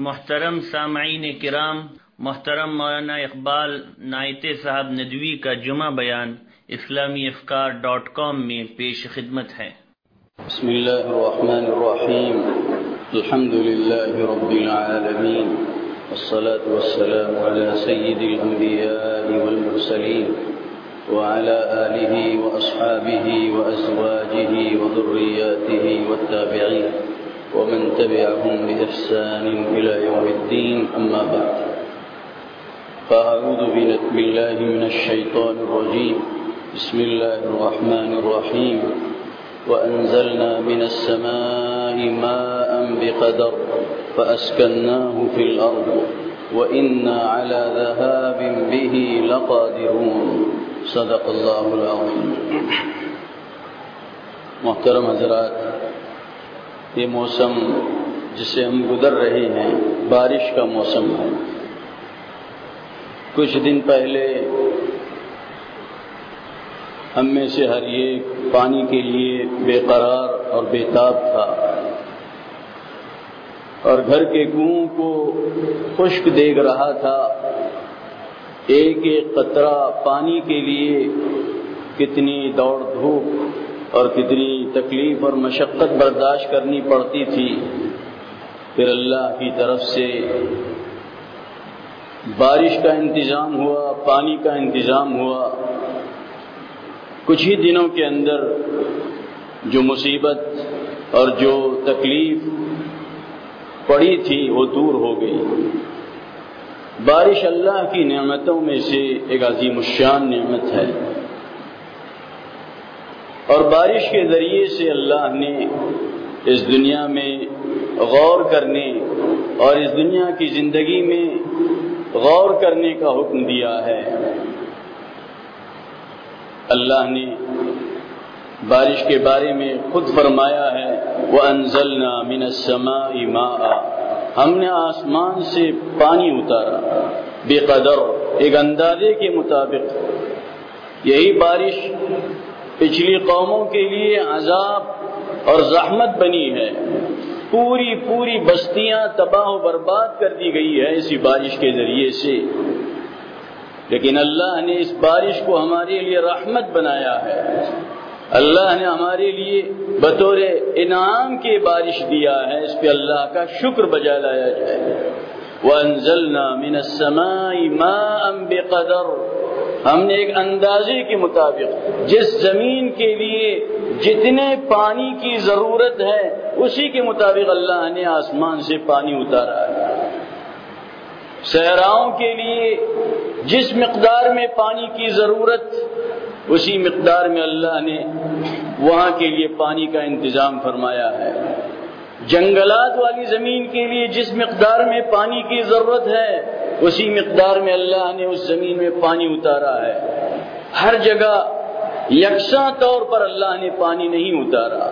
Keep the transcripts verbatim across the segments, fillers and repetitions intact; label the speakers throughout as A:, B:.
A: محترم سامعین کرام، محترم مولانا اقبال نائتے صاحب ندوی کا جمعہ بیان اسلامی افکار ڈاٹ کام میں پیش خدمت ہے۔
B: بسم اللہ الرحمن الرحیم، الحمد للہ رب العالمین، والصلاة والسلام على سید الانبیاء والمرسلین وعلى آلہ واصحابہ وازواجہ وذریاتہ والتابعین ومن تبعهم بإحسان إلى يوم الدين، أما بعد، فأعوذ بالله من الشيطان الرجيم، بسم الله الرحمن الرحيم، وأنزلنا من السماء ماء بقدر فأسكناه في الأرض وإنا على ذهاب به لقادرون، صدق الله العظيم۔ محترم حضرات، یہ موسم جسے ہم گزر رہے ہیں بارش کا موسم ہے۔ کچھ دن پہلے ہم میں سے ہر ایک پانی کے لیے بے قرار اور بے تاب تھا، اور گھر کے کنویں کو خشک دیکھ رہا تھا۔ ایک ایک قطرہ پانی کے لیے کتنی دوڑ دھوپ اور کتنی تکلیف اور مشقت برداشت کرنی پڑتی تھی۔ پھر اللہ کی طرف سے بارش کا انتظام ہوا، پانی کا انتظام ہوا۔ کچھ ہی دنوں کے اندر جو مصیبت اور جو تکلیف پڑی تھی وہ دور ہو گئی۔ بارش اللہ کی نعمتوں میں سے ایک عظیم الشان نعمت ہے، اور بارش کے ذریعے سے اللہ نے اس دنیا میں غور کرنے اور اس دنیا کی زندگی میں غور کرنے کا حکم دیا ہے۔ اللہ نے بارش کے بارے میں خود فرمایا ہے، وَأَنزَلْنَا مِنَ السَّمَاءِ مَاءً، ہم نے آسمان سے پانی اتارا، بے قدر، ایک اندازے کے مطابق۔ یہی بارش پچھلی قوموں کے لیے عذاب اور زحمت بنی ہے۔ پوری پوری بستیاں تباہ و برباد کر دی گئی ہے اسی بارش کے ذریعے سے، لیکن اللہ نے اس بارش کو ہمارے لیے رحمت بنایا ہے۔ اللہ نے ہمارے لیے بطور انعام کے بارش دیا ہے، اس پہ اللہ کا شکر بجا لایا جائے۔ وَأَنزَلْنَا مِنَ السَّمَاءِ مَاءً بِقَدَرٍ، ہم نے ایک اندازے کے مطابق جس زمین کے لیے جتنے پانی کی ضرورت ہے اسی کے مطابق اللہ نے آسمان سے پانی اتارا ہے۔ صحراؤں کے لیے جس مقدار میں پانی کی ضرورت اسی مقدار میں اللہ نے وہاں کے لیے پانی کا انتظام فرمایا ہے۔ جنگلات والی زمین کے لیے جس مقدار میں پانی کی ضرورت ہے اسی مقدار میں اللہ نے اس زمین میں پانی اتارا ہے۔ ہر جگہ یکساں طور پر اللہ نے پانی نہیں اتارا،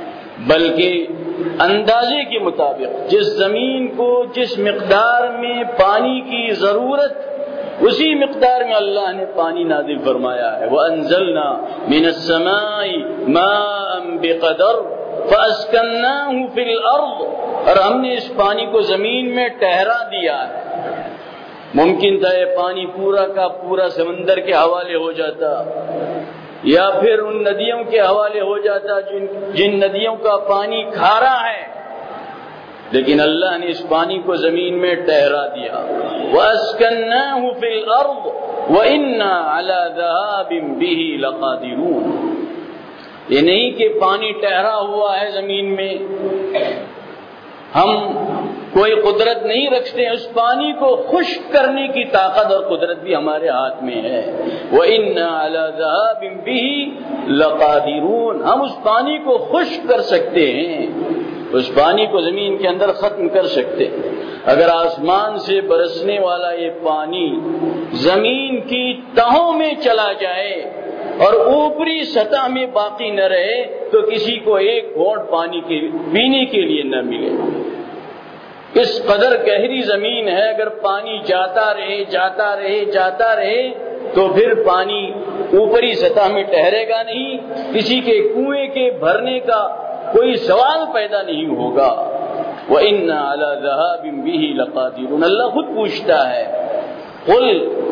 B: بلکہ اندازے کے مطابق جس زمین کو جس مقدار میں پانی کی ضرورت اسی مقدار میں اللہ نے پانی نازل فرمایا ہے۔ وَأَنزَلْنَا مِنَ السَّمَاءِ مَاءً بِقَدَرٍ فَأَسْكَنَّاهُ فِي الْأَرْضِ، اور ہم نے اس پانی کو زمین میں ٹھہرا دیا ہے۔ ممکن تھا یہ پانی پورا کا پورا سمندر کے حوالے ہو جاتا، یا پھر ان ندیوں کے حوالے ہو جاتا جن جن ندیوں کا پانی کھارا ہے، لیکن اللہ نے اس پانی کو زمین میں ٹھہرا دیا۔ وَأَسْكَنَّاهُ فِي الْأَرْضِ وَإِنَّا عَلَى ذَهَابٍ بِهِ لَقَادِرُونَ، یہ نہیں کہ پانی ٹھہرا ہوا ہے زمین میں، ہم کوئی قدرت نہیں رکھتے، اس پانی کو خشک کرنے کی طاقت اور قدرت بھی ہمارے ہاتھ میں ہے۔ وَإِنَّا عَلَى ذَهَابٍ بِهِ لَقَادِرُونَ، ہم اس پانی کو خشک کر سکتے ہیں، اس پانی کو زمین کے اندر ختم کر سکتے ہیں۔ اگر آسمان سے برسنے والا یہ پانی زمین کی تہوں میں چلا جائے اور اوپری سطح میں باقی نہ رہے تو کسی کو ایک گھونٹ پانی کے پینے کے لیے نہ ملے۔ اس قدر گہری زمین ہے، اگر پانی جاتا رہے جاتا رہے جاتا رہے تو پھر پانی اوپری سطح میں ٹھہرے گا نہیں، کسی کے کنویں کے بھرنے کا کوئی سوال پیدا نہیں ہوگا۔ وَإِنَّا عَلَى ذَهَابٍ بِهِ لَقَادِرُونَ. اللہ خود پوچھتا ہے قُلْ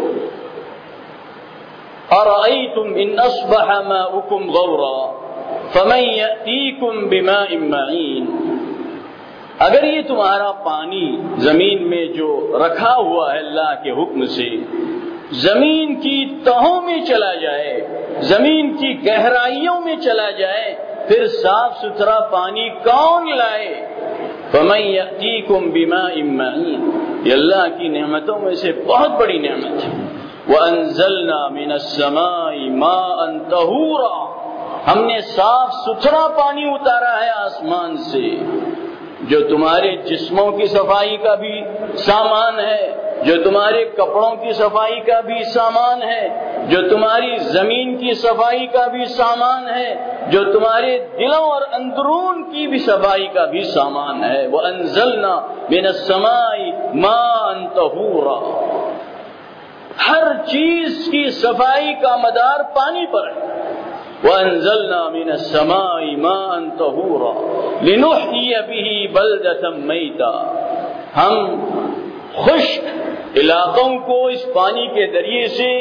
B: أَرَأَيْتُمْ إِنْ أَصْبَحَ مَاؤُكُمْ غَوْرًا فَمَنْ يَأْتِيكُمْ بِمَاءٍ مَعِينٍ. اگر یہ تمہارا پانی زمین میں جو رکھا ہوا ہے اللہ کے حکم سے زمین کی تہوں میں چلا جائے، زمین کی گہرائیوں میں چلا جائے، پھر صاف ستھرا پانی کون لائے؟ فَمَن يَأْتِيكُم بِمَاءٍ مَّعِينٍ. یہ اللہ کی نعمتوں میں سے بہت بڑی نعمت ہے. وَأَنزَلْنَا مِنَ السَّمَاءِ مَاءً طَهُورًا. ہم نے صاف ستھرا پانی اتارا ہے آسمان سے، جو تمہارے جسموں کی صفائی کا بھی سامان ہے، جو تمہارے کپڑوں کی صفائی کا بھی سامان ہے، جو تمہاری زمین کی صفائی کا بھی سامان ہے، جو تمہارے دلوں اور اندرون کی بھی صفائی کا بھی سامان ہے. وَأَنزَلْنَا مِنَ السَّمَاءِ مَاءً طَهُورًا. ہر چیز کی صفائی کا مدار پانی پر ہے. وَأَنزَلْنَا مِنَ السَّمَاءِ مَاءً طَهُورًا لِنُحْيِيَ بِهِ بَلْدَةً مَيْتًا. ہم خشک علاقوں کو اس پانی کے ذریعے سے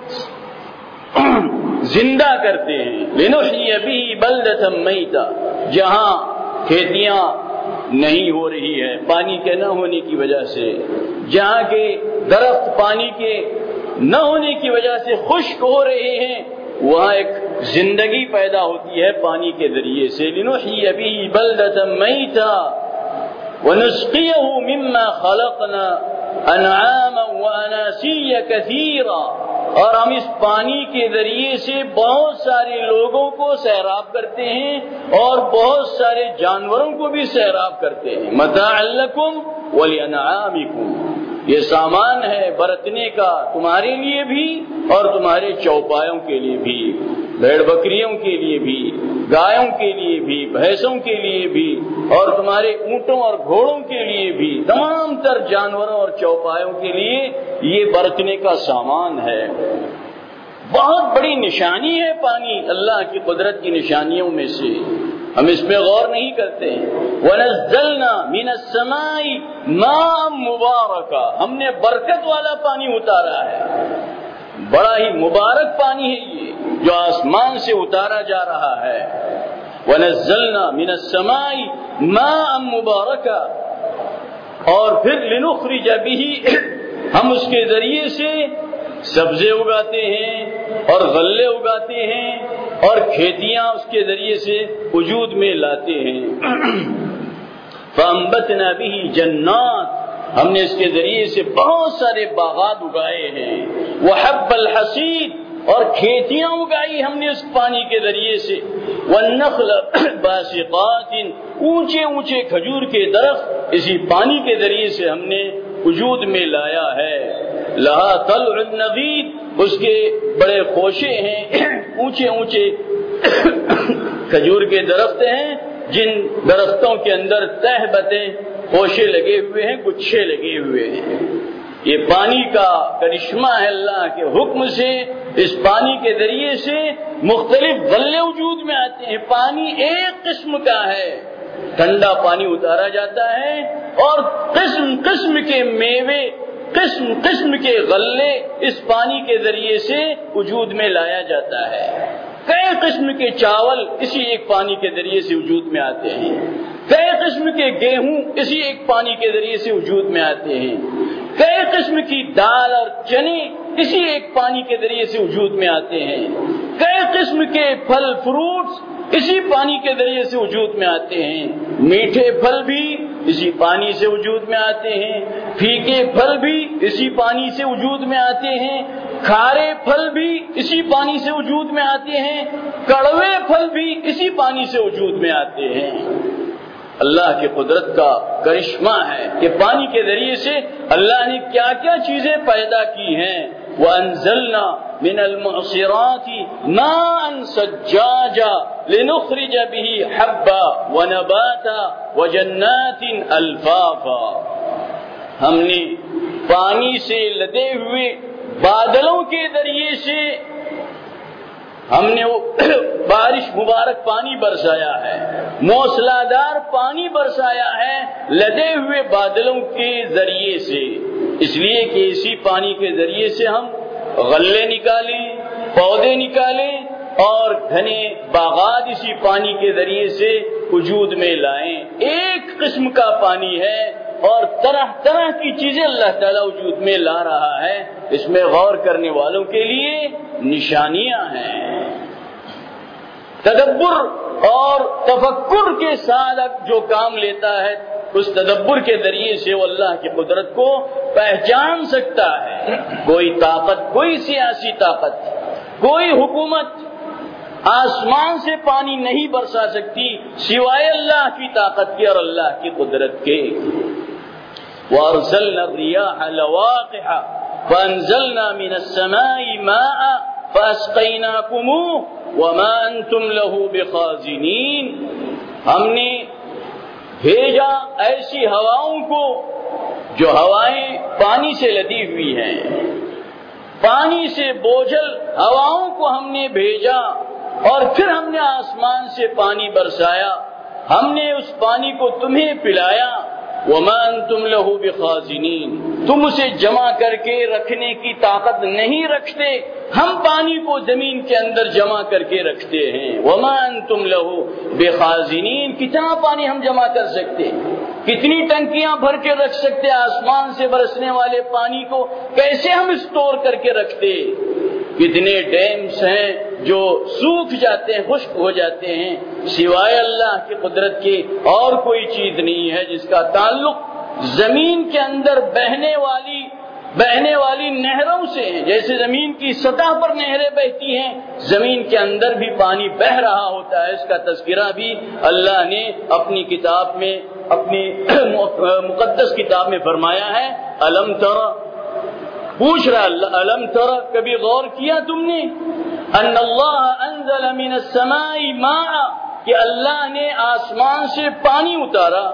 B: زندہ کرتے ہیں. لِنُحْيِيَ بِهِ بَلْدَةً مَيْتًا. جہاں کھیتیاں نہیں ہو رہی ہے پانی کے نہ ہونے کی وجہ سے، جہاں کے درخت پانی کے نہ ہونے کی وجہ سے خشک ہو رہے ہیں، وہاں ایک زندگی پیدا ہوتی ہے پانی کے ذریعے سے. لِنُحْيِيَ بِهِ بَلْدَةً مَيْتًا وَنُسْقِيَهُ مِمَّا خَلَقْنَا أَنْعَامًا وَأَنَاسِيَّ كَثِيرًا. اور ہم اس پانی کے ذریعے سے بہت سارے لوگوں کو سیراب کرتے ہیں اور بہت سارے جانوروں کو بھی سیراب کرتے ہیں. مَتَاعًا لَكُمْ وَلِأَنْعَامِكُمْ. یہ سامان ہے برتنے کا تمہارے لیے بھی اور تمہارے چوپایوں کے لیے بھی، بھیڑ بکریوں کے لیے بھی، گایوں کے لیے بھی، بھینسوں کے لیے بھی، اور تمہارے اونٹوں اور گھوڑوں کے لیے بھی، تمام تر جانوروں اور چوپایوں کے لیے یہ برتنے کا سامان ہے. بہت بڑی نشانی ہے پانی اللہ کی قدرت کی نشانیوں میں سے، ہم اس پہ غور نہیں کرتے ہیں. وَنَزَّلْنَا مِنَ السَّمَاءِ مَاءً مُبَارَكًا. ہم نے برکت والا پانی اتارا ہے، بڑا ہی مبارک پانی ہے یہ جو آسمان سے اتارا جا رہا ہے. وَنَزَّلْنَا مِنَ السَّمَاءِ مَاءً مُبَارَكًا. اور پھر لِنُخْرِجَ بِهِ، ہم اس کے ذریعے سے سبزے اگاتے ہیں اور غلے اگاتے ہیں اور کھیتیاں اس کے ذریعے سے وجود میں لاتے ہیں. فَأَنبَتْنَا بِهِ جَنَّاتٍ. ہم نے اس کے ذریعے سے بہت سارے باغات اگائے ہیں. وَحَبَّ الْحَصِيدِ. اور کھیتیاں اگائی ہم نے اس پانی کے ذریعے سے. وَالنَّخْلَ بَاسِقَاتٍ. اونچے اونچے کھجور کے درخت اسی پانی کے ذریعے سے ہم نے وجود میں لایا ہے. لہا طلع نضید. اس کے بڑے خوشے ہیں، اونچے اونچے کھجور کے درخت ہیں جن درختوں کے اندر تہ بتیں خوشے لگے ہوئے ہیں، گچھے لگے ہوئے ہیں. یہ پانی کا کرشمہ ہے اللہ کے حکم سے. اس پانی کے ذریعے سے مختلف غلے وجود میں آتے ہیں. پانی ایک قسم کا ہے، ٹھنڈا پانی اتارا جاتا ہے اور قسم قسم کے میوے، قسم قسم کے غلے اس پانی کے ذریعے سے وجود میں لایا جاتا ہے. کئی قسم کے چاول اسی ایک پانی کے ذریعے سے وجود میں آتے ہیں. کئی قسم کے گیہوں اسی ایک پانی کے ذریعے سے وجود میں آتے ہیں. کئی قسم کی دال اور چنے اسی ایک پانی کے ذریعے سے وجود میں آتے ہیں. کئی قسم کے پھل فروٹس اسی پانی کے ذریعے سے وجود میں آتے ہیں. میٹھے پھل بھی اسی پانی سے وجود میں آتے ہیں. پھیکے پھل بھی اسی پانی سے وجود میں آتے ہیں. کھارے پھل بھی اسی پانی سے وجود میں آتے ہیں. کڑوے پھل بھی اسی پانی سے وجود میں آتے ہیں. اللہ کی قدرت کا کرشمہ ہے کہ پانی کے ذریعے سے اللہ نے کیا کیا چیزیں پیدا کی ہیں. وَأَنزَلْنَا مِنَ الْمُعْصِرَاتِ مَاءً ثَجَّاجًا لِنُخْرِجَ بِهِ حَبًّا وَنَبَاتًا وَجَنَّاتٍ أَلْفَافًا. ہم نے پانی سے لدے ہوئے بادلوں کے ذریعے سے ہم نے وہ بارش مبارک پانی برسایا ہے، موسلادھار پانی برسایا ہے لدے ہوئے بادلوں کے ذریعے سے، اس لیے کہ اسی پانی کے ذریعے سے ہم غلے نکالیں، پودے نکالیں اور گھنے باغات اسی پانی کے ذریعے سے وجود میں لائیں۔ ایک قسم کا پانی ہے اور طرح طرح کی چیزیں اللہ تعالیٰ وجود میں لا رہا ہے، اس میں غور کرنے والوں کے لیے نشانیاں ہیں۔ تدبر اور تفکر کے ساتھ جو کام لیتا ہے اس تدبر کے ذریعے سے وہ اللہ کی قدرت کو پہچان سکتا ہے۔ کوئی طاقت، کوئی سیاسی طاقت، کوئی حکومت آسمان سے پانی نہیں برسا سکتی سوائے اللہ کی طاقت کے اور اللہ کی قدرت کے۔ وَأَرْسَلْنَا الرِّيَاحَ لَوَاقِحَ فَأَنزَلْنَا مِنَ السَّمَاءِ مَاءً فَأَسْقَيْنَاكُمُوهُ وَمَا أَنْتُمْ لَهُ بِخَازِنِينَ۔ ہم نے بھیجا ایسی ہواؤں کو جو ہوائیں پانی سے لدی ہوئی ہیں، پانی سے بوجھل ہواؤں کو ہم نے بھیجا اور پھر ہم نے آسمان سے پانی برسایا، ہم نے اس پانی کو تمہیں پلایا۔ وَمَا أَنْتُمْ لَهُ بِخَازِنِينَ، تم اسے جمع کر کے رکھنے کی طاقت نہیں رکھتے، ہم پانی کو زمین کے اندر جمع کر کے رکھتے ہیں۔ وَمَا أَنْتُمْ لَهُ بِخَازِنِينَ، کتنا پانی ہم جمع کر سکتے، کتنی ٹنکیاں بھر کے رکھ سکتے، آسمان سے برسنے والے پانی کو کیسے ہم اسٹور کر کے رکھتے؟ کتنے ڈیمز ہیں جو سوکھ جاتے ہیں، خشک ہو جاتے ہیں، سوائے اللہ کی قدرت کے اور کوئی چیز نہیں ہے جس کا تعلق زمین کے اندر بہنے والی بہنے والی نہروں سے ہے۔ جیسے زمین کی سطح پر نہریں بہتی ہیں، زمین کے اندر بھی پانی بہہ رہا ہوتا ہے، اس کا تذکرہ بھی اللہ نے اپنی کتاب میں، اپنی مقدس کتاب میں فرمایا ہے۔ الم تر، پوچھ رہا اللہ، الم تر، کبھی غور کیا تم نے، ان اللہ انزل من السماء ماء، کہ اللہ نے آسمان سے پانی اتارا،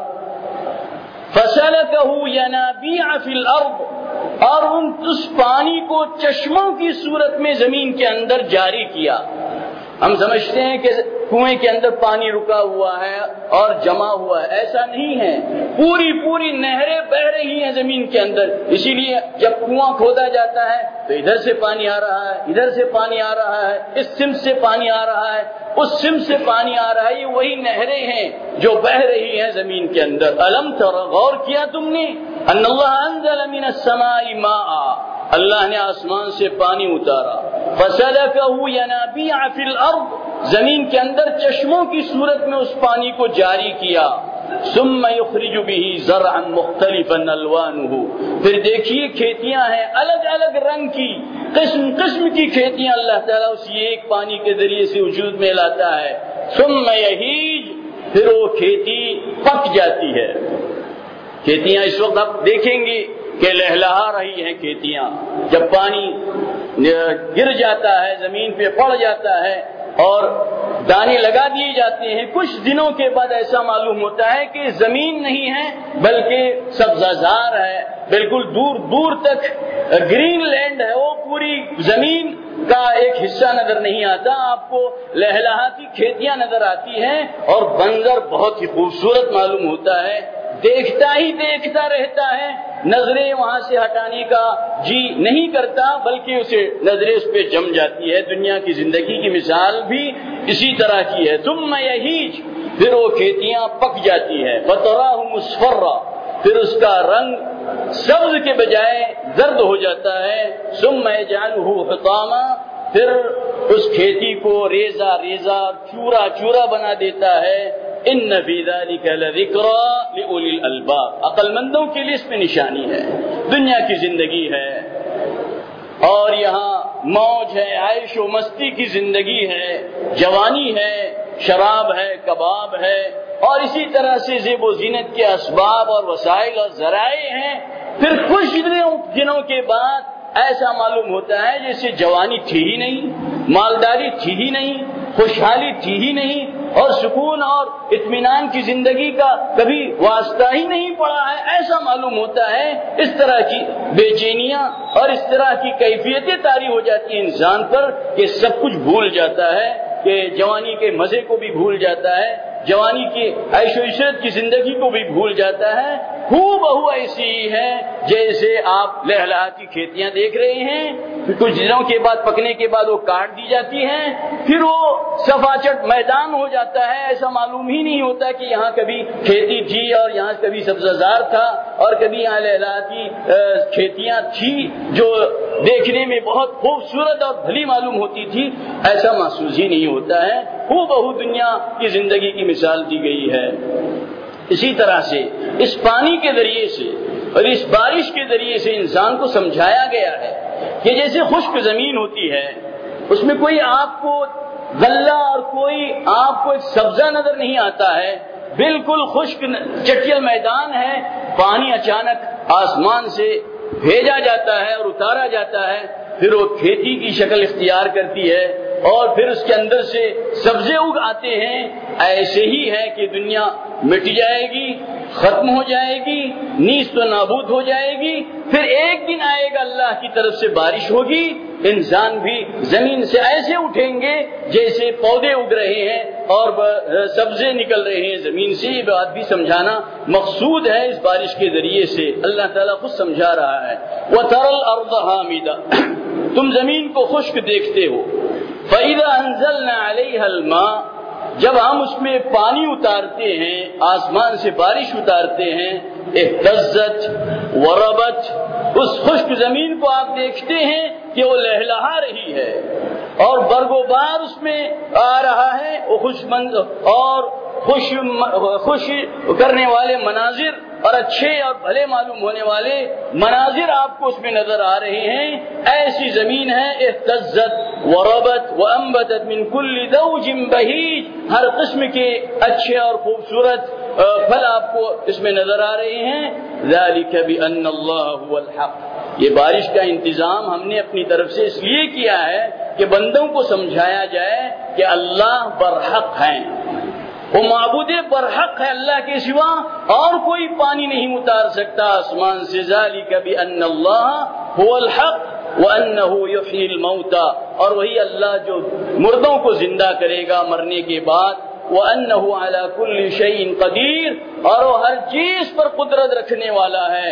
B: فسلکہ ینابیع فی الارض، اور ان اس پانی کو چشموں کی صورت میں زمین کے اندر جاری کیا۔ ہم سمجھتے ہیں کہ کنویں کے اندر پانی رکا ہوا ہے اور جمع ہوا ہے، ایسا نہیں ہے، پوری پوری نہریں بہ رہی ہیں زمین کے اندر۔ اسی لیے جب کنواں کھودا جاتا ہے تو ادھر سے پانی آ رہا ہے، ادھر سے پانی آ رہا ہے، اس سمت سے پانی آ رہا ہے، اس سمت سے پانی آ رہا ہے، یہ وہی نہریں ہیں جو بہ رہی ہیں زمین کے اندر۔ الم تر، غور کیا تم نے، ان اللہ انزل من السماء ماء، اللہ نے آسمان سے پانی اتارا، فسلکہ ینابیع فی الارض، زمین کے اندر چشموں کی صورت میں اس پانی کو جاری کیا، ثم یخرج به زرعا مختلفا الوانہ، پھر دیکھیے کھیتیاں ہیں الگ الگ رنگ کی، قسم قسم کی کھیتیاں اللہ تعالیٰ اسی ایک پانی کے ذریعے سے وجود میں لاتا ہے۔ ثم یہیج، پھر وہ کھیتی پک جاتی ہے۔ کھیتیاں اس وقت آپ دیکھیں گے کہ لہلہا رہی ہیں کھیتیاں، جب پانی گر جاتا ہے، زمین پہ پڑ جاتا ہے اور دانے لگا دیے جاتے ہیں، کچھ دنوں کے بعد ایسا معلوم ہوتا ہے کہ زمین نہیں ہے بلکہ سبزہ ہے، بالکل دور دور تک گرین لینڈ ہے، وہ پوری زمین کا ایک حصہ نظر نہیں آتا، آپ کو لہلہاتی کھیتیاں نظر آتی ہیں اور منظر بہت ہی خوبصورت معلوم ہوتا ہے، دیکھتا ہی دیکھتا رہتا ہے، نظریں وہاں سے ہٹانے کا جی نہیں کرتا، بلکہ اسے نظریں اس پہ جم جاتی ہے۔ دنیا کی زندگی کی مثال بھی اسی طرح کی ہے۔ ثم یہیج، پھر وہ کھیتیاں پک جاتی ہے، فتراہ مصفرہ، پھر اس کا رنگ سبز کے بجائے زرد ہو جاتا ہے، ثم یجعلہ حطاما، پھر اس کھیتی کو ریزہ ریزہ چورا چورا بنا دیتا ہے۔ ان فی ذلک لذکری لأولی الالباب، عقل مندوں کے لیے اس میں نشانی ہے۔ دنیا کی زندگی ہے اور یہاں موج ہے، عیش و مستی کی زندگی ہے، جوانی ہے، شراب ہے، کباب ہے، اور اسی طرح سے زیب و زینت کے اسباب اور وسائل اور ذرائع ہیں۔ پھر کچھ دنوں کے بعد ایسا معلوم ہوتا ہے جیسے جوانی تھی ہی نہیں، مالداری تھی ہی نہیں، خوشحالی تھی ہی نہیں، اور سکون اور اطمینان کی زندگی کا کبھی واسطہ ہی نہیں پڑا ہے، ایسا معلوم ہوتا ہے۔ اس طرح کی بے چینیاں اور اس طرح کی کیفیتیں طاری ہو جاتی ہیں انسان پر کہ سب کچھ بھول جاتا ہے، کہ جوانی کے مزے کو بھی بھول جاتا ہے، جوانی کی عیش و عشرت کی زندگی کو بھی بھول جاتا ہے۔ ہو بہو ایسی ہی ہے جیسے آپ لہلہاتی کھیتیاں دیکھ رہے ہیں، کچھ دنوں کے بعد پکنے کے بعد وہ کاٹ دی جاتی ہیں، پھر وہ صفاچٹ میدان ہو جاتا ہے، ایسا معلوم ہی نہیں ہوتا کہ یہاں کبھی کھیتی تھی اور یہاں کبھی سبزہ زار تھا اور کبھی یہاں لہلہاتی کھیتیاں تھی جو دیکھنے میں بہت خوبصورت اور بھلی معلوم ہوتی تھی، ایسا محسوس ہی نہیں ہوتا ہے۔ ہو بہو دنیا کی زندگی کی مثال دی گئی ہے۔ اسی طرح سے اس پانی کے ذریعے سے اور اس بارش کے ذریعے سے انسان کو سمجھایا گیا ہے کہ جیسے خشک زمین ہوتی ہے، اس میں کوئی آپ کو غلہ اور کوئی آپ کو ایک سبزہ نظر نہیں آتا ہے، بالکل خشک چٹیل میدان ہے، پانی اچانک آسمان سے بھیجا جاتا ہے اور اتارا جاتا ہے، پھر وہ کھیتی کی شکل اختیار کرتی ہے اور پھر اس کے اندر سے سبزے اگ آتے ہیں۔ ایسے ہی ہے کہ دنیا مٹ جائے گی، ختم ہو جائے گی، نیست و نابود ہو جائے گی، پھر ایک دن آئے گا اللہ کی طرف سے بارش ہوگی، انسان بھی زمین سے ایسے اٹھیں گے جیسے پودے اگ رہے ہیں اور سبزے نکل رہے ہیں زمین سے۔ یہ بات بھی سمجھانا مقصود ہے اس بارش کے ذریعے سے، اللہ تعالیٰ خود سمجھا رہا ہے۔ وَتَرَى الْأَرْضَ حَامِدَةً، تم زمین کو خشک دیکھتے ہو۔ فَإِذَا أَنزَلْنَا عَلَيْهَا الْمَاءَ، جب ہم اس میں پانی اتارتے ہیں، آسمان سے بارش اتارتے ہیں، اہتزت وربت، اس خشک زمین کو آپ دیکھتے ہیں کہ وہ لہلہا رہی ہے اور برگ و بار اس میں آ رہا ہے، وہ خوش مند اور خوش خوش کرنے والے مناظر اور اچھے اور بھلے معلوم ہونے والے مناظر آپ کو اس میں نظر آ رہے ہیں۔ ایسی زمین ہے اہتزت وربت وانبتت من کل زوج بہیج، ہر قسم کے اچھے اور خوبصورت پھل آپ کو اس میں نظر آ رہے ہیں۔ ذالک بان اللہ هو الحق، یہ بارش کا انتظام ہم نے اپنی طرف سے اس لیے کیا ہے کہ بندوں کو سمجھایا جائے کہ اللہ برحق ہیں، وہ معبود برحق ہے، اللہ کے سوا اور کوئی پانی نہیں اتار سکتا آسمان سے۔ ذالک بان اللہ هو الحق وانه يحيي الموتى، اور وہی اللہ جو مردوں کو زندہ کرے گا مرنے کے بعد، وانه على كل شيء قدير، اور وہ ہر چیز پر قدرت رکھنے والا ہے۔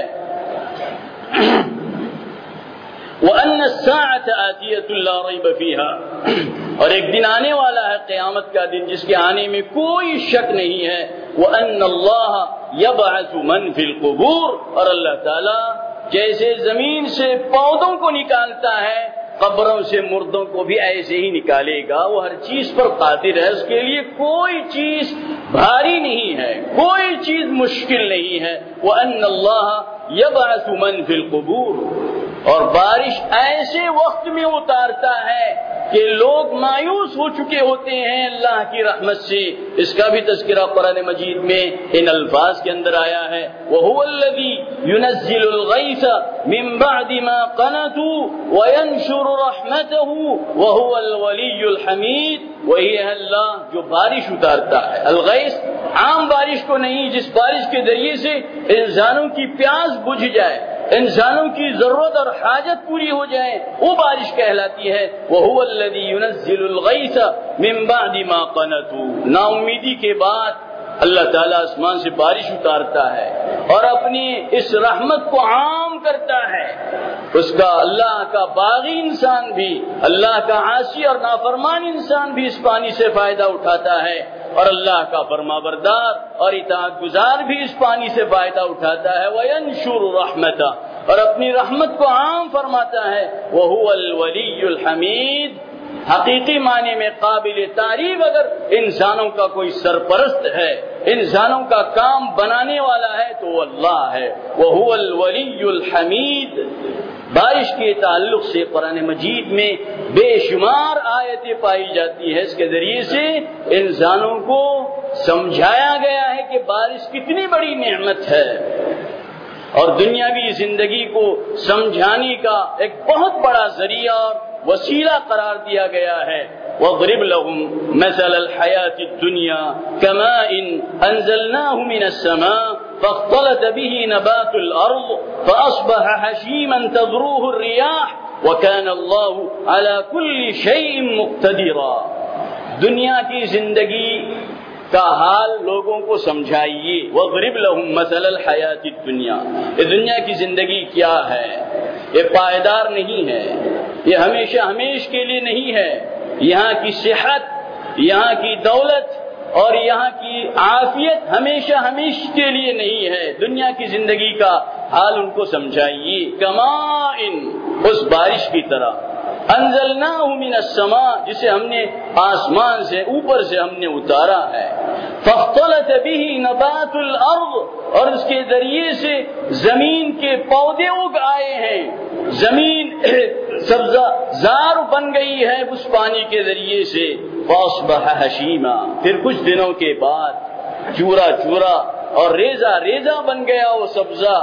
B: وَأَنَّ السَّاعَةَ آتِيَةٌ لَا رَيْبَ فِيهَا، اور ایک دن آنے والا ہے قیامت کا دن جس کے آنے میں کوئی شک نہیں ہے۔ وَأَنَّ اللَّهَ يَبْعَثُ مَن فِي الْقُبُورِ، اور اللہ تعالیٰ جیسے زمین سے پودوں کو نکالتا ہے، قبروں سے مردوں کو بھی ایسے ہی نکالے گا۔ وہ ہر چیز پر قادر ہے، اس کے لیے کوئی چیز بھاری نہیں ہے، کوئی چیز مشکل نہیں ہے۔ وَأَنَّ اللَّهَ يَبْعَثُ مَن فِي الْقُبُورِ، اور بارش ایسے وقت میں اتارتا ہے کہ لوگ مایوس ہو چکے ہوتے ہیں اللہ کی رحمت سے۔ اس کا بھی تذکرہ قرآن مجید میں ان الفاظ کے اندر آیا ہے، وَهُوَ الَّذِي يُنَزِّلُ الْغَيْثَ مِن بَعْدِ مَا قَنَطُوا وَيَنشُرُ رَحْمَتَهُ وَهُوَ الْوَلِيُّ الْحَمِيدُ، وہی ہے اللہ جو بارش اتارتا ہے۔ الغیث عام بارش کو نہیں، جس بارش کے ذریعے سے انسانوں کی پیاس بجھ جائے، انسانوں کی ضرورت اور حاجت پوری ہو جائے، وہ بارش کہلاتی ہے۔ وَهُوَ الَّذِي يُنَزِّلُ الْغَيْثَ مِن بَعْدِ مَا قَنَطُوا، نا امیدی کے بعد اللہ تعالیٰ آسمان سے بارش اتارتا ہے اور اپنی اس رحمت کو عام کرتا ہے۔ اس کا اللہ کا باغی انسان بھی، اللہ کا عاصی اور نافرمان انسان بھی اس پانی سے فائدہ اٹھاتا ہے، اور اللہ کا فرمانبردار اور اطاعت گزار بھی اس پانی سے فائدہ اٹھاتا ہے۔ وَيَنشُرُ رَحْمَتَهُ، اور اپنی رحمت کو عام فرماتا ہے۔ وَهُوَ الْوَلِيُّ الْحَمِيدُ، حقیقی معنی میں قابل تعریف اگر انسانوں کا کوئی سرپرست ہے، انسانوں کا کام بنانے والا ہے تو وہ اللہ ہے۔ وَهُوَ الْوَلِيُّ الْحَمِيدُ۔ بارش کے تعلق سے قرآن مجید میں بے شمار آیتیں پائی جاتی ہیں، اس کے ذریعے سے انسانوں کو سمجھایا گیا ہے کہ بارش کتنی بڑی نعمت ہے، اور دنیاوی زندگی کو سمجھانے کا ایک بہت بڑا ذریعہ اور وسیلہ قرار دیا گیا ہے۔ واضرب لهم مثل الحياة الدنيا كماء أنزلناه من السماء فاختلط به نبات الأرض فأصبح حشيما تذروه الرياح وكان الله على كل شيء مقتدرا. دنیا کی زندگی کا حال لوگوں کو سمجھائیے. وَاضْرِبْ لَهُمْ مَثَلَ الْحَيَاةِ الدُّنْيَا. یہ دنیا کی زندگی کیا ہے؟ یہ پائیدار نہیں ہے، یہ ہمیشہ ہمیش کے لیے نہیں ہے. یہاں کی صحت، یہاں کی دولت اور یہاں کی عافیت ہمیشہ ہمیش کے لیے نہیں ہے. دنیا کی زندگی کا حال ان کو سمجھائیے. کمائن، اس بارش کی طرح، انزلناہ من السماء، جسے ہم نے آسمان سے اوپر سے ہم نے اتارا ہے. فاختلط به نبات الارض، اور اس کے ذریعے سے زمین کے پودے اگ آئے ہیں. زمین سبزہ زار بن گئی ہے اس پانی کے ذریعے سے. فاصبح حشیما، پھر کچھ دنوں کے بعد چورا چورا اور ریزہ ریزہ بن گیا وہ سبزہ.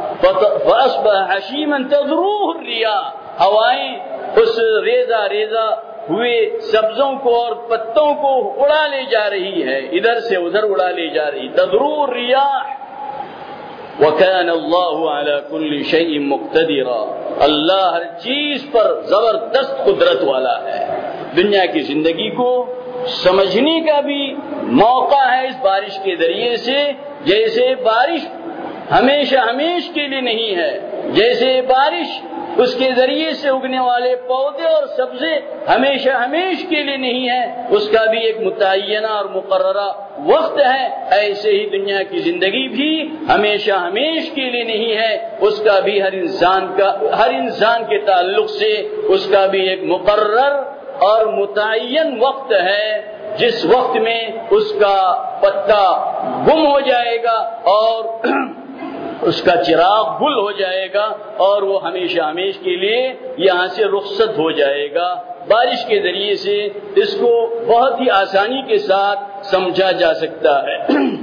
B: فاصبح حشیما تذروه الرياح، ہوائیں اس ریزہ ریزہ ہوئے سبزوں کو اور پتوں کو اڑا لے جا رہی ہے، ادھر سے ادھر اڑا لے جا رہی. تذروه الرياح وَكَانَ اللَّهُ عَلَى كُلِّ شَيْءٍ مُقْتَدِرًا. اللہ ہر چیز پر زبردست قدرت والا ہے. دنیا کی زندگی کو سمجھنے کا بھی موقع ہے اس بارش کے ذریعے سے. جیسے بارش ہمیشہ ہمیش کے لیے نہیں ہے، جیسے بارش اس کے ذریعے سے اگنے والے پودے اور سبزے ہمیشہ ہمیش کے لیے نہیں ہے، اس کا بھی ایک متعینہ اور مقررہ وقت ہے. ایسے ہی دنیا کی زندگی بھی ہمیشہ ہمیش کے لیے نہیں ہے، اس کا بھی ہر انسان کا ہر انسان کے تعلق سے اس کا بھی ایک مقرر اور متعین وقت ہے، جس وقت میں اس کا پتا گم ہو جائے گا اور اس کا چراغ گل ہو جائے گا اور وہ ہمیشہ ہمیش کے لیے یہاں سے رخصت ہو جائے گا. بارش کے ذریعے سے اس کو بہت ہی آسانی کے ساتھ سمجھا جا سکتا ہے.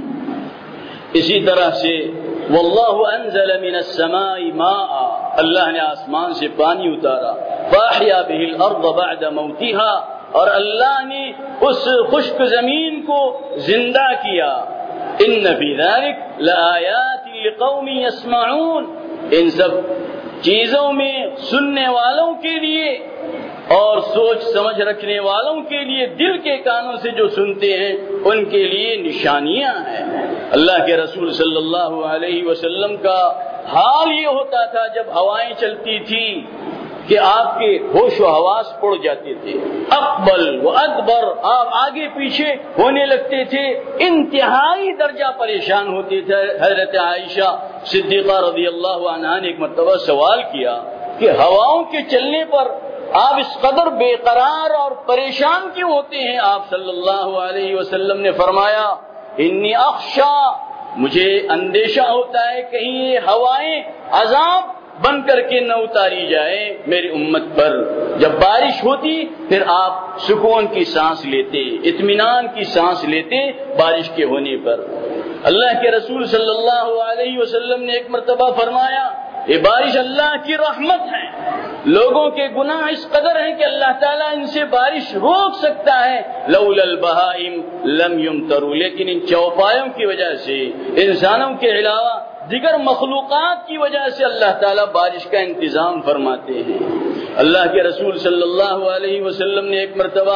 B: اسی طرح سے واللہ انزل من السماء ماء، اللہ نے آسمان سے پانی اتارا. فاحیا به الارض بعد موتها، اور اللہ نے اس خشک زمین کو زندہ کیا. ان فی ذلک لآیات لقوم یسمعون، ان سب چیزوں میں سننے والوں کے لیے اور سوچ سمجھ رکھنے والوں کے لیے، دل کے کانوں سے جو سنتے ہیں ان کے لیے نشانیاں ہیں. اللہ کے رسول صلی اللہ علیہ وسلم کا حال یہ ہوتا تھا جب ہوائیں چلتی تھی کہ آپ کے ہوش و حواس اڑ جاتے تھے. اقبل و ادبر، آپ آگے پیچھے ہونے لگتے تھے، انتہائی درجہ پریشان ہوتے تھے. حضرت عائشہ صدیقہ رضی اللہ عنہا نے ایک مرتبہ سوال کیا کہ ہواؤں کے چلنے پر آپ اس قدر بے قرار اور پریشان کیوں ہوتے ہیں؟ آپ صلی اللہ علیہ وسلم نے فرمایا انی اخشا، مجھے اندیشہ ہوتا ہے کہیں یہ ہوائیں عذاب بن کر کے نہ اتاری جائے میری امت پر. جب بارش ہوتی پھر آپ سکون کی سانس لیتے، اطمینان کی سانس لیتے بارش کے ہونے پر. اللہ کے رسول صلی اللہ علیہ وسلم نے ایک مرتبہ فرمایا یہ بارش اللہ کی رحمت ہے. لوگوں کے گناہ اس قدر ہیں کہ اللہ تعالیٰ ان سے بارش روک سکتا ہے. لولا البہائم لم یمطروا، لیکن ان چوپایوں کی وجہ سے، انسانوں کے علاوہ دیگر مخلوقات کی وجہ سے اللہ تعالیٰ بارش کا انتظام فرماتے ہیں. اللہ کے رسول صلی اللہ علیہ وسلم نے ایک مرتبہ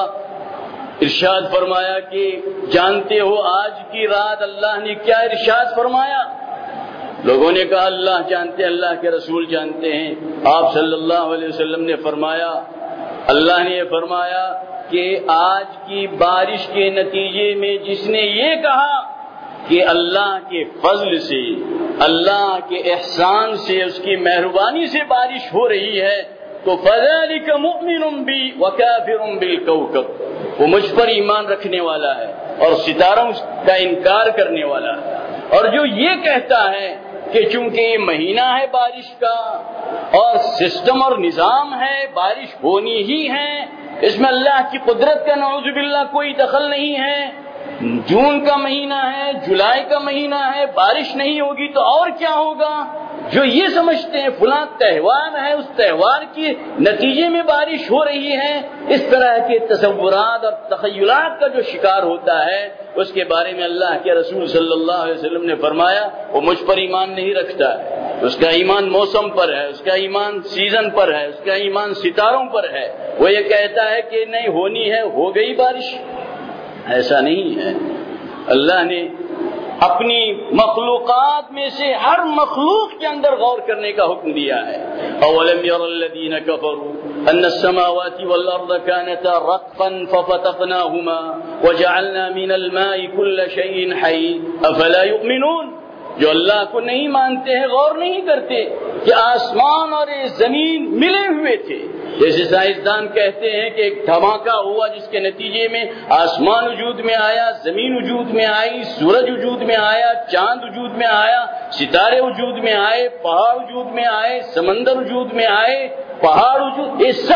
B: ارشاد فرمایا کہ جانتے ہو آج کی رات اللہ نے کیا ارشاد فرمایا؟ لوگوں نے کہا اللہ جانتے ہیں، اللہ کے رسول جانتے ہیں. آپ صلی اللہ علیہ وسلم نے فرمایا، اللہ نے یہ فرمایا کہ آج کی بارش کے نتیجے میں جس نے یہ کہا کہ اللہ کے فضل سے، اللہ کے احسان سے، اس کی مہربانی سے بارش ہو رہی ہے تو فذلک مؤمن بی وکافر بالکوکب، وہ مجھ پر ایمان رکھنے والا ہے اور ستاروں کا انکار کرنے والا ہے. اور جو یہ کہتا ہے کہ چونکہ یہ مہینہ ہے بارش کا اور سسٹم اور نظام ہے، بارش ہونی ہی ہے، اس میں اللہ کی قدرت کا نعوذ باللہ کوئی دخل نہیں ہے، جون کا مہینہ ہے، جولائی کا مہینہ ہے، بارش نہیں ہوگی تو اور کیا ہوگا؟ جو یہ سمجھتے ہیں فلاں تہوار ہے، اس تہوار کے نتیجے میں بارش ہو رہی ہے، اس طرح کے تصورات اور تخیلات کا جو شکار ہوتا ہے، اس کے بارے میں اللہ کے رسول صلی اللہ علیہ وسلم نے فرمایا وہ مجھ پر ایمان نہیں رکھتا ہے، اس کا ایمان موسم پر ہے، اس کا ایمان سیزن پر ہے، اس کا ایمان ستاروں پر ہے۔ وہ یہ کہتا ہے کہ نہیں ہونی ہے، ہو گئی بارش، ایسا نہیں ہے۔ اللہ نے اپنی مخلوقات میں سے ہر مخلوق کے اندر غور کرنے کا حکم دیا ہے۔ اولم یر الذین کفروا ان السماوات والارض كانتا رتقا ففتقناهما وجعلنا من الماء كل شيء حي افلا يؤمنون۔ جو اللہ کو نہیں مانتے ہیں، غور نہیں کرتے کہ آسمان اور زمین ملے ہوئے تھے۔ جیسے سائنسدان کہتے ہیں کہ ایک دھماکہ ہوا جس کے نتیجے میں آسمان وجود میں آیا، زمین وجود میں آئی، سورج وجود میں آیا، چاند وجود میں آیا، ستارے وجود میں آئے، پہاڑ وجود میں آئے، سمندر وجود میں آئے، پہاڑ وجود، یہ سب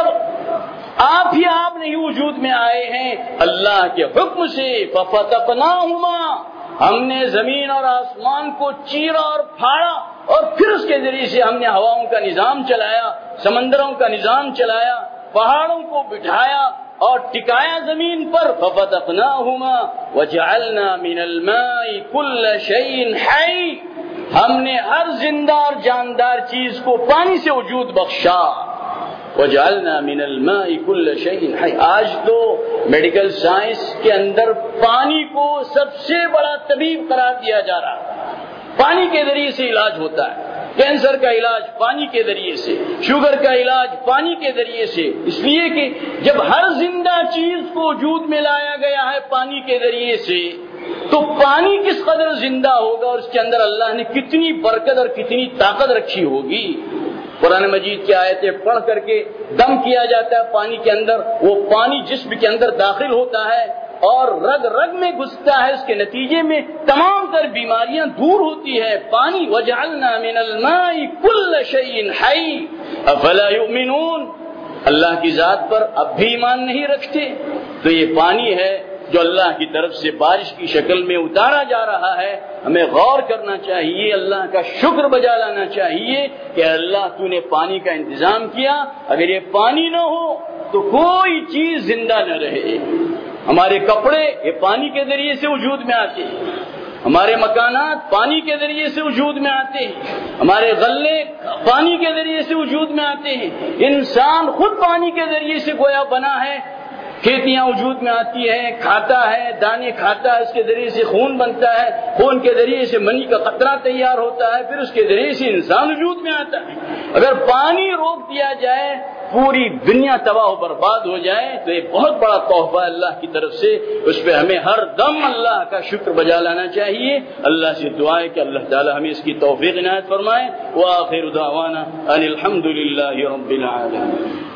B: آپ ہی آپ نہیں وجود میں آئے ہیں اللہ کے حکم سے۔ ففتقناہما، ہم نے زمین اور آسمان کو چیرا اور پھاڑا، اور پھر اس کے ذریعے سے ہم نے ہواؤں کا نظام چلایا، سمندروں کا نظام چلایا، پہاڑوں کو بٹھایا اور ٹکایا زمین پر۔ ففتقناہما وجعلنا من الماء كل شيء حي، ہم نے ہر زندہ اور جاندار چیز کو پانی سے وجود بخشا۔ وجعلنا من الماء كل شيء حي۔ آج تو میڈیکل سائنس کے اندر پانی کو سب سے بڑا طبیب قرار دیا جا رہا ہے۔ پانی کے ذریعے سے علاج ہوتا ہے، کینسر کا علاج پانی کے ذریعے سے، شوگر کا علاج پانی کے ذریعے سے، اس لیے کہ جب ہر زندہ چیز کو وجود میں لایا گیا ہے پانی کے ذریعے سے، تو پانی کس قدر زندہ ہوگا اور اس کے اندر اللہ نے کتنی برکت اور کتنی طاقت رکھی ہوگی۔ قرآن مجید کی آیتیں پڑھ کر کے دم کیا جاتا ہے پانی کے اندر، وہ پانی جسم کے اندر داخل ہوتا ہے اور رگ رگ میں گھستا ہے، اس کے نتیجے میں تمام تر بیماریاں دور ہوتی ہے۔ پانی وجعلنا من الماء كل شيء حي افلا يؤمنون۔ اللہ کی ذات پر اب بھی ایمان نہیں رکھتے؟ تو یہ پانی ہے جو اللہ کی طرف سے بارش کی شکل میں اتارا جا رہا ہے۔ ہمیں غور کرنا چاہیے، اللہ کا شکر بجا لانا چاہیے کہ اللہ تو نے پانی کا انتظام کیا، اگر یہ پانی نہ ہو تو کوئی چیز زندہ نہ رہے۔ ہمارے کپڑے یہ پانی کے ذریعے سے وجود میں آتے ہیں، ہمارے مکانات پانی کے ذریعے سے وجود میں آتے ہیں، ہمارے غلے پانی کے ذریعے سے وجود میں آتے ہیں، انسان خود پانی کے ذریعے سے گویا بنا ہے۔ کھیتیاں وجود میں آتی ہیں، کھاتا ہے، دانے کھاتا ہے، اس کے ذریعے سے خون بنتا ہے، خون کے ذریعے سے منی کا قطرہ تیار ہوتا ہے، پھر اس کے ذریعے سے انسان وجود میں آتا ہے۔ اگر پانی روک دیا جائے، پوری دنیا تباہ و برباد ہو جائے، تو یہ بہت بڑا تحفہ ہے اللہ کی طرف سے، اس پہ ہمیں ہر دم اللہ کا شکر بجا لانا چاہیے۔ اللہ سے دعا ہے کہ اللہ تعالی ہمیں اس کی توفیق عنایت فرمائے۔ وآخر دعوانا ان الحمد للہ رب العالمین۔